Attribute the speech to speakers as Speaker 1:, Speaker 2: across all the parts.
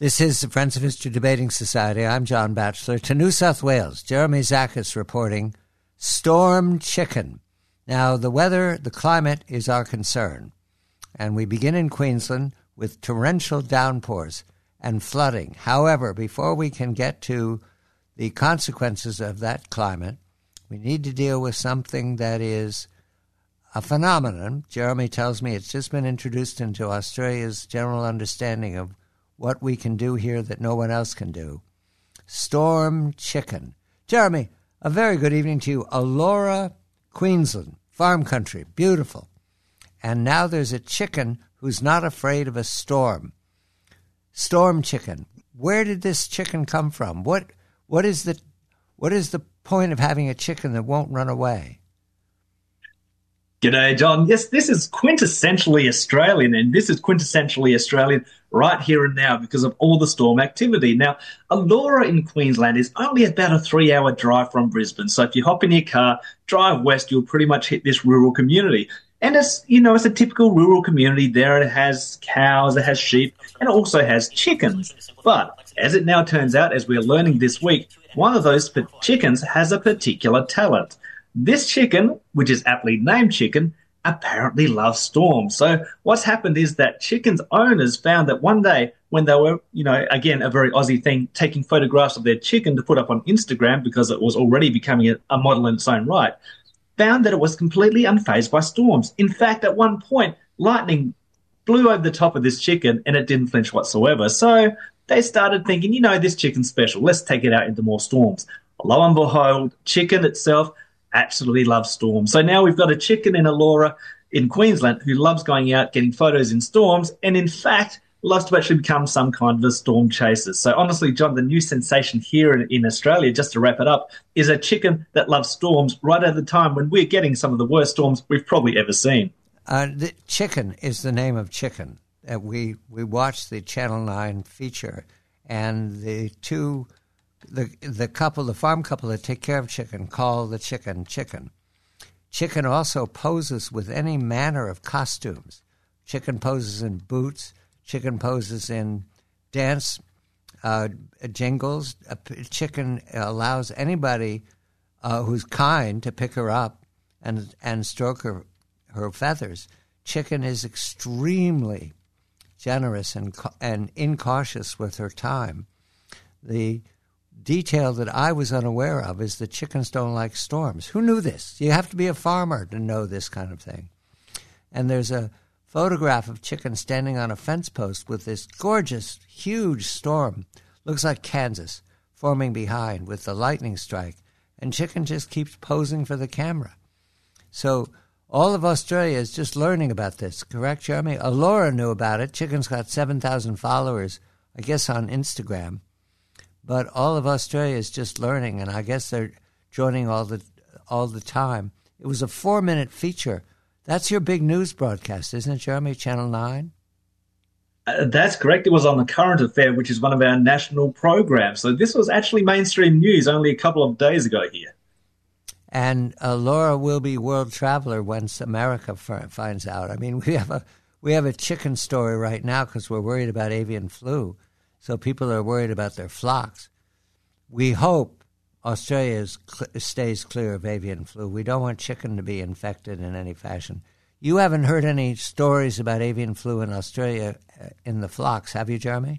Speaker 1: This is the Friends of History Debating Society. I'm John Batchelor. To New South Wales, Jeremy Zachis reporting storm chicken. Now, the weather, the climate is our concern. And we begin in Queensland with torrential downpours and flooding. However, before we can get to the consequences of that climate, we need to deal with something that is a phenomenon. Jeremy tells me it's just been introduced into Australia's general understanding of what we can do here that no one else can do. Storm chicken. Jeremy, a very good evening to you. Elora, Queensland, farm country, beautiful. And now there's a chicken who's not afraid of a storm. Storm chicken. Where did this chicken come from? What is the point of having a chicken that won't run away?
Speaker 2: G'day, John. Yes, this is quintessentially Australian, and this is quintessentially Australian right here and now because of all the storm activity. Now, Elora in Queensland is only about a 3-hour drive from Brisbane. So if you hop in your car, drive west, you'll pretty much hit this rural community. And it's a typical rural community there. It has cows, it has sheep, and it also has chickens. But as it now turns out, as we're learning this week, one of those chickens has a particular talent. This chicken, which is aptly named Chicken, apparently loves storms. So what's happened is that chicken's owners found that one day when they were, again, a very Aussie thing, taking photographs of their chicken to put up on Instagram because it was already becoming a model in its own right, found that it was completely unfazed by storms. In fact, at one point, lightning blew over the top of this chicken and it didn't flinch whatsoever. So they started thinking, this chicken's special. Let's take it out into more storms. Lo and behold, chicken itself absolutely loves storms. So now we've got a chicken in Elora in Queensland who loves going out, getting photos in storms, and in fact loves to actually become some kind of a storm chaser. So honestly, John, the new sensation here in Australia, just to wrap it up, is a chicken that loves storms right at the time when we're getting some of the worst storms we've probably ever seen.
Speaker 1: The Chicken is the name of chicken. We watched the Channel 9 feature, and the farm couple that take care of chicken call the chicken Chicken. Chicken also poses with any manner of costumes. Chicken poses in boots. Chicken poses in dance jingles. Chicken allows anybody who's kind to pick her up and stroke her feathers. Chicken is extremely generous and incautious with her time. The detail that I was unaware of is that chickens don't like storms. Who knew this? You have to be a farmer to know this kind of thing. And there's a photograph of chicken standing on a fence post with this gorgeous, huge storm. Looks like Kansas forming behind with the lightning strike. And chicken just keeps posing for the camera. So all of Australia is just learning about this, correct, Jeremy? Elora knew about it. Chicken's got 7,000 followers, I guess, on Instagram. But all of Australia is just learning, and I guess they're joining all the time. It was a 4-minute feature. That's your big news broadcast, isn't it, Jeremy? Channel 9?
Speaker 2: That's correct. It was on The Current Affair, which is one of our national programs. So this was actually mainstream news only a couple of days ago here.
Speaker 1: And Elora will be world traveler once America finds out. I mean, we have a chicken story right now because we're worried about avian flu. So people are worried about their flocks. We hope Australia stays clear of avian flu. We don't want chicken to be infected in any fashion. You haven't heard any stories about avian flu in Australia in the flocks, have you, Jeremy?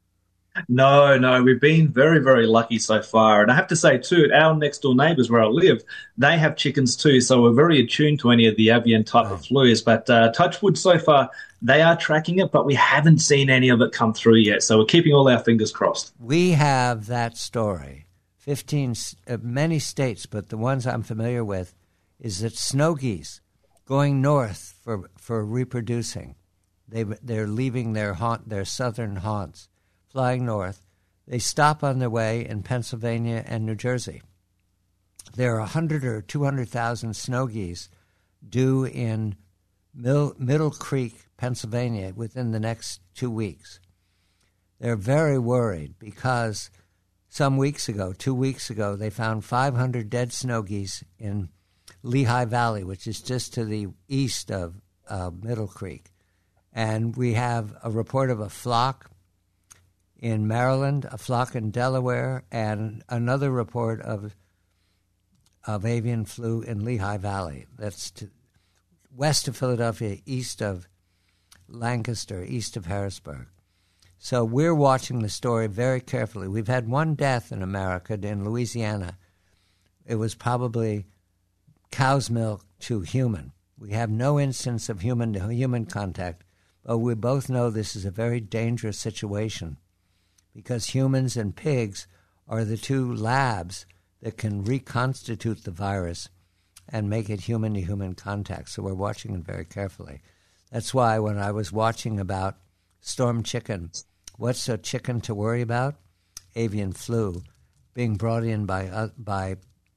Speaker 2: No, we've been very, very lucky so far. And I have to say, too, our next-door neighbours where I live, they have chickens too, so we're very attuned to any of the avian type of flus. But touch wood, so far, they are tracking it, but we haven't seen any of it come through yet. So we're keeping all our fingers crossed.
Speaker 1: We have that story. 15, many states, but the ones I'm familiar with, is that snow geese going north for reproducing. They're leaving their southern haunts, flying north. They stop on their way in Pennsylvania and New Jersey. There are 100 or 200,000 snow geese due in Middle Creek, Pennsylvania, within the next 2 weeks. They're very worried because 2 weeks ago, they found 500 dead snow geese in Lehigh Valley, which is just to the east of Middle Creek. And we have a report of a flock in Maryland, a flock in Delaware, and another report of avian flu in Lehigh Valley. That's west of Philadelphia, east of Lancaster, east of Harrisburg. So we're watching the story very carefully. We've had one death in America, in Louisiana. It was probably cow's milk to human. We have no instance of human-to-human contact, but we both know this is a very dangerous situation because humans and pigs are the two labs that can reconstitute the virus and make it human-to-human contact. So we're watching it very carefully. That's why when I was watching about storm chicken, what's a chicken to worry about? Avian flu being brought in by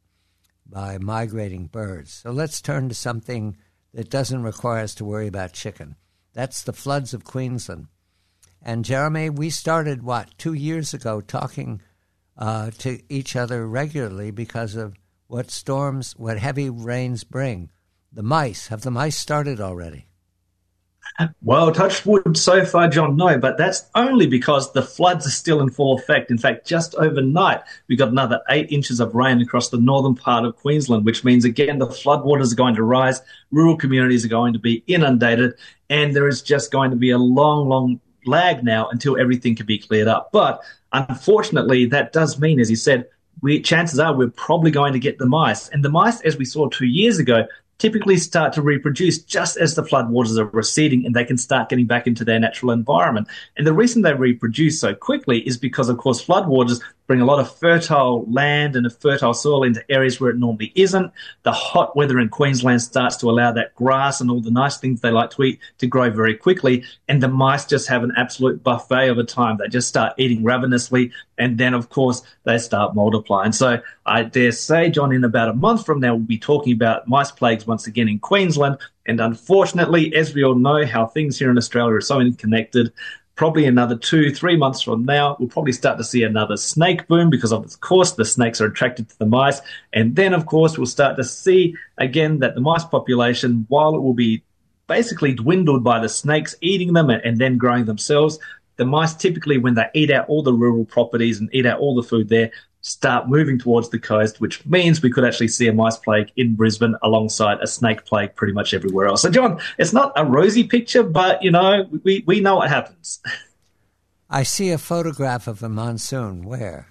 Speaker 1: migrating birds. So let's turn to something that doesn't require us to worry about chicken. That's the floods of Queensland. And Jeremy, we started, 2 years ago talking to each other regularly because of what heavy rains bring. The mice, have the mice started already?
Speaker 2: Well, touch wood so far, John, no, but that's only because the floods are still in full effect. In fact, just overnight, we got another 8 inches of rain across the northern part of Queensland, which means, again, the floodwaters are going to rise, rural communities are going to be inundated, and there is just going to be a long, long lag now until everything can be cleared up. But unfortunately, that does mean, as you said, chances are we're probably going to get the mice. And the mice, as we saw 2 years ago, typically start to reproduce just as the floodwaters are receding and they can start getting back into their natural environment. And the reason they reproduce so quickly is because, of course, floodwaters bring a lot of fertile land and a fertile soil into areas where it normally isn't. The hot weather in Queensland starts to allow that grass and all the nice things they like to eat to grow very quickly. And the mice just have an absolute buffet over time. They just start eating ravenously. And then, of course, they start multiplying. So I dare say, John, in about a month from now, we'll be talking about mice plagues once again in Queensland. And unfortunately, as we all know, how things here in Australia are so interconnected, probably another 2-3 months from now, we'll probably start to see another snake boom because, of course, the snakes are attracted to the mice. And then, of course, we'll start to see, again, that the mice population, while it will be basically dwindled by the snakes eating them and then growing themselves, the mice typically, when they eat out all the rural properties and eat out all the food there, start moving towards the coast, which means we could actually see a mice plague in Brisbane alongside a snake plague pretty much everywhere else. So, John, it's not a rosy picture, but, we know what happens.
Speaker 1: I see a photograph of a monsoon. Where?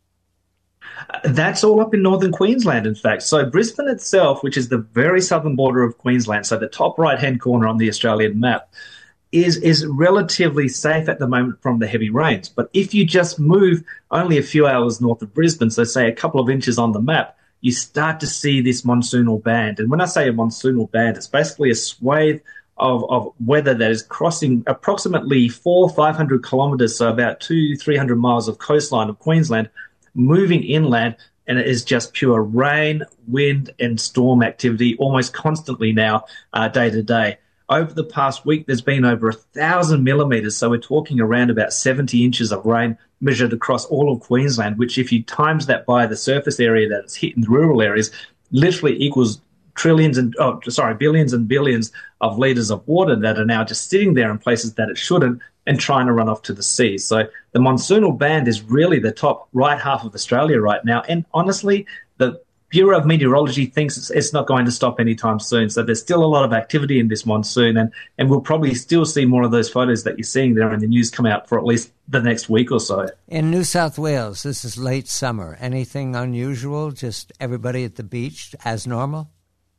Speaker 2: That's all up in northern Queensland, in fact. So Brisbane itself, which is the very southern border of Queensland, so the top right-hand corner on the Australian map, is relatively safe at the moment from the heavy rains. But if you just move only a few hours north of Brisbane, so say a couple of inches on the map, you start to see this monsoonal band. And when I say a monsoonal band, it's basically a swathe of weather that is crossing approximately 400-500 kilometres, so about 200-300 miles of coastline of Queensland, moving inland, and it is just pure rain, wind and storm activity almost constantly now, day to day. Over the past week, there's been over 1,000 millimetres, so we're talking around about 70 inches of rain measured across all of Queensland, which if you times that by the surface area that it's hit in the rural areas, literally equals billions and billions of litres of water that are now just sitting there in places that it shouldn't and trying to run off to the sea. So the monsoonal band is really the top right half of Australia right now. And honestly, the Bureau of Meteorology thinks it's not going to stop anytime soon. So there's still a lot of activity in this monsoon, and we'll probably still see more of those photos that you're seeing there in the news come out for at least the next week or so.
Speaker 1: In New South Wales, this is late summer. Anything unusual? Just everybody at the beach as normal?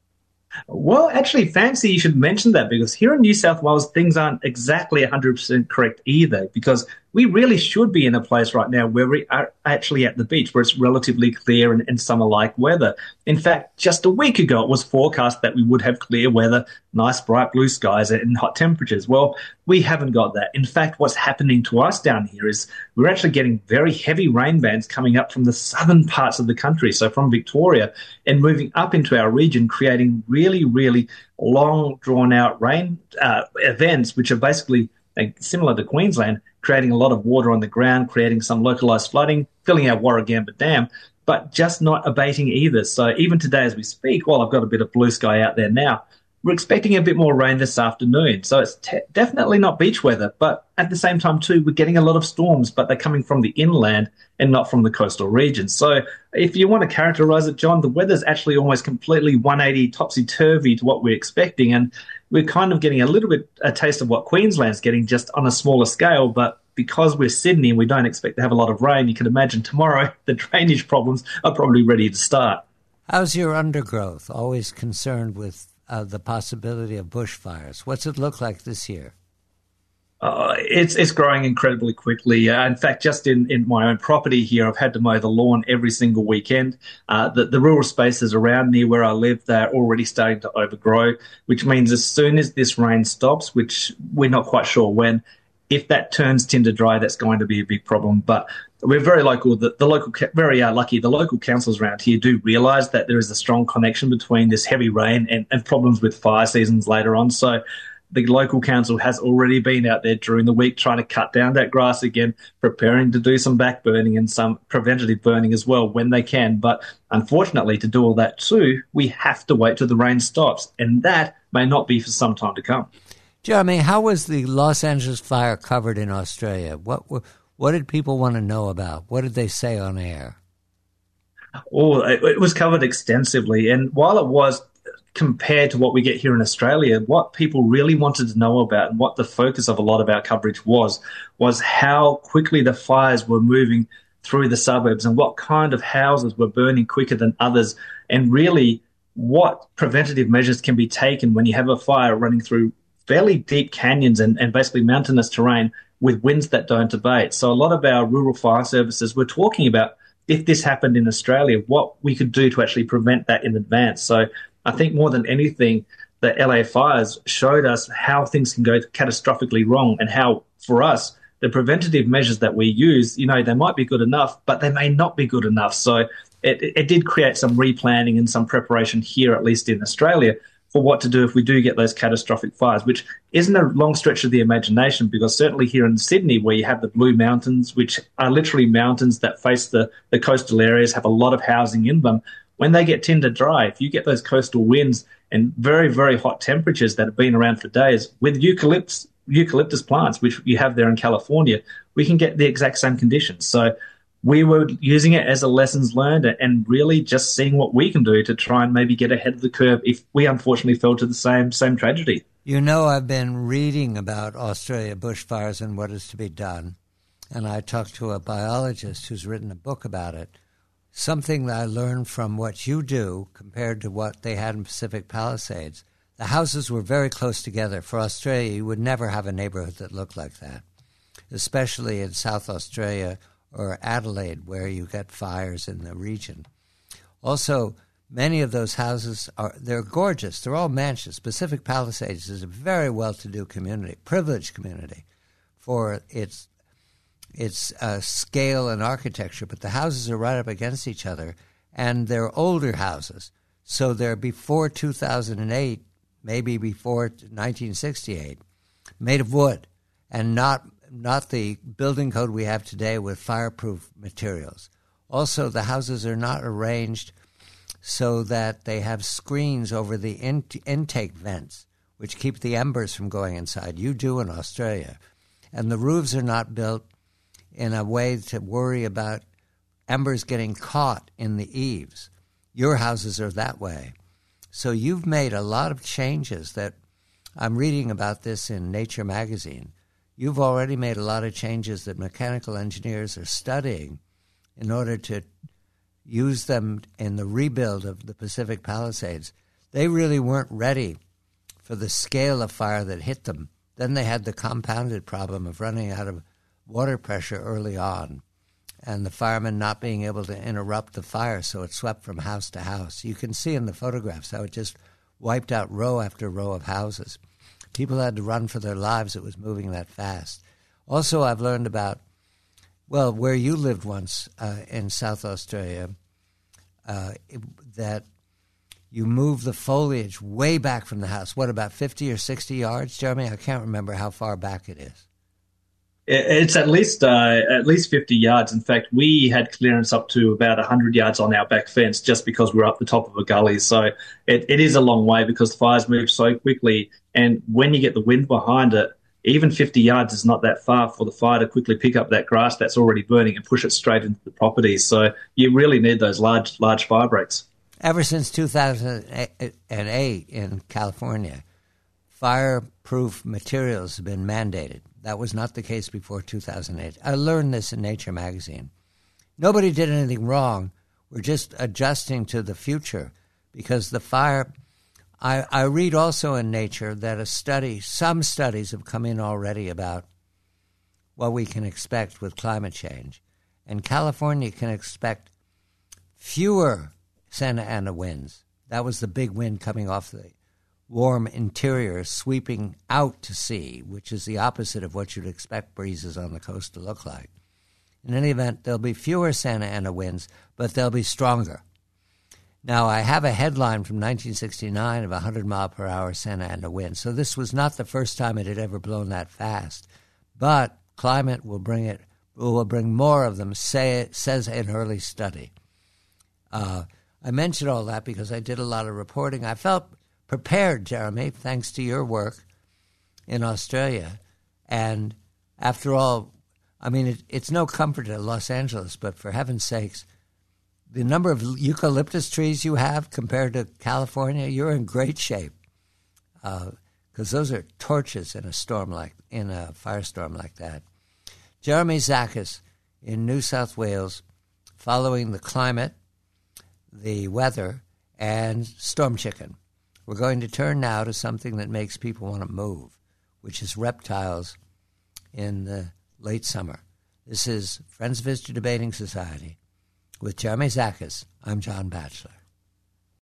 Speaker 2: Well, actually, fancy you should mention that, because here in New South Wales, things aren't exactly 100% correct either, because we really should be in a place right now where we are actually at the beach, where it's relatively clear and summer-like weather. In fact, just a week ago, it was forecast that we would have clear weather, nice bright blue skies and hot temperatures. Well, we haven't got that. In fact, what's happening to us down here is we're actually getting very heavy rain bands coming up from the southern parts of the country, so from Victoria, and moving up into our region, creating really, really long, drawn-out rain events, which are basically similar to Queensland, creating a lot of water on the ground, creating some localised flooding, filling our Warragamba Dam, but just not abating either. So even today as we speak, while I've got a bit of blue sky out there now, we're expecting a bit more rain this afternoon. So it's definitely not beach weather, but at the same time too, we're getting a lot of storms, but they're coming from the inland and not from the coastal regions. So if you want to characterize it, John, the weather's actually almost completely 180 topsy-turvy to what we're expecting. And we're kind of getting a little bit a taste of what Queensland's getting, just on a smaller scale. But because we're Sydney and we don't expect to have a lot of rain, you can imagine tomorrow the drainage problems are probably ready to start.
Speaker 1: How's your undergrowth? Always concerned with the possibility of bushfires. What's it look like this year?
Speaker 2: It's growing incredibly quickly. In fact, just in my own property here, I've had to mow the lawn every single weekend. The rural spaces around near where I live, they're already starting to overgrow, which means as soon as this rain stops, which we're not quite sure when, if that turns tinder dry, that's going to be a big problem. But we're very local. Very lucky. The local councils around here do realise that there is a strong connection between this heavy rain and problems with fire seasons later on. So the local council has already been out there during the week trying to cut down that grass again, preparing to do some back burning and some preventative burning as well when they can. But unfortunately, to do all that too, we have to wait till the rain stops, and that may not be for some time to come.
Speaker 1: Jeremy, how was the Los Angeles fire covered in Australia? What did people want to know about? What did they say on air?
Speaker 2: Oh, it was covered extensively. And while it was compared to what we get here in Australia, what people really wanted to know about and what the focus of a lot of our coverage was how quickly the fires were moving through the suburbs and what kind of houses were burning quicker than others, and really what preventative measures can be taken when you have a fire running through fairly deep canyons and basically mountainous terrain with winds that don't abate. So a lot of our rural fire services were talking about, if this happened in Australia, what we could do to actually prevent that in advance. So I think more than anything, the LA fires showed us how things can go catastrophically wrong, and how, for us, the preventative measures that we use, they might be good enough, but they may not be good enough. So it did create some replanning and some preparation here, at least in Australia, for what to do if we do get those catastrophic fires, which isn't a long stretch of the imagination, because certainly here in Sydney, where you have the Blue Mountains, which are literally mountains that face the coastal areas, have a lot of housing in them, when they get tinder dry, if you get those coastal winds and very, very hot temperatures that have been around for days, with eucalyptus plants, which you have there in California, we can get the exact same conditions. So we were using it as a lessons learned and really just seeing what we can do to try and maybe get ahead of the curve if we unfortunately fell to the same tragedy.
Speaker 1: I've been reading about Australia bushfires and what is to be done, and I talked to a biologist who's written a book about it. Something that I learned from what you do compared to what they had in Pacific Palisades, the houses were very close together. For Australia, you would never have a neighborhood that looked like that, especially in South Australia or Adelaide, where you get fires in the region. Also, many of those houses they're gorgeous. They're all mansions. Pacific Palisades is a very well-to-do community, privileged community for its scale and architecture, but the houses are right up against each other, and they're older houses. So they're before 2008, maybe before 1968, made of wood, and not the building code we have today with fireproof materials. Also, the houses are not arranged so that they have screens over the intake vents, which keep the embers from going inside. You do in Australia. And the roofs are not built in a way to worry about embers getting caught in the eaves. Your houses are that way. So you've made a lot of changes that I'm reading about this in Nature magazine. You've already made a lot of changes that mechanical engineers are studying in order to use them in the rebuild of the Pacific Palisades. They really weren't ready for the scale of fire that hit them. Then they had the compounded problem of running out of water pressure early on, and the firemen not being able to interrupt the fire, so it swept from house to house. You can see in the photographs how it just wiped out row after row of houses. People had to run for their lives. It was moving that fast. Also, I've learned about, where you lived once in South Australia, that you move the foliage way back from the house. What, about 50 or 60 yards, Jeremy? I can't remember how far back it is.
Speaker 2: It's at least 50 yards. In fact, we had clearance up to about 100 yards on our back fence just because we're up the top of a gully. So it is a long way because the fires move so quickly. And when you get the wind behind it, even 50 yards is not that far for the fire to quickly pick up that grass that's already burning and push it straight into the properties. So you really need those large fire breaks.
Speaker 1: Ever since 2008 in California, fireproof materials have been mandated. That was not the case before 2008. I learned this in Nature magazine. Nobody did anything wrong. We're just adjusting to the future because the fire... I read also in Nature that some studies have come in already about what we can expect with climate change. And California can expect fewer Santa Ana winds. That was the big wind coming off the warm interior sweeping out to sea, which is the opposite of what you'd expect breezes on the coast to look like. In any event, there'll be fewer Santa Ana winds, but they'll be stronger. Now, I have a headline from 1969 of 100-mile-per-hour Santa Ana wind, so this was not the first time it had ever blown that fast. But climate will bring more of them, says an early study. I mentioned all that because I did a lot of reporting. I felt prepared, Jeremy, thanks to your work in Australia. And after all, I mean, it's no comfort in Los Angeles, but for heaven's sakes, the number of eucalyptus trees you have compared to California, you're in great shape. Because those are torches in a firestorm like that. Jeremy Zakis in New South Wales, following the climate, the weather, and storm chicken. We're going to turn now to something that makes people want to move, which is reptiles in the late summer. This is Friends Visitor Debating Society with Jeremy Zakis. I'm John Batchelor.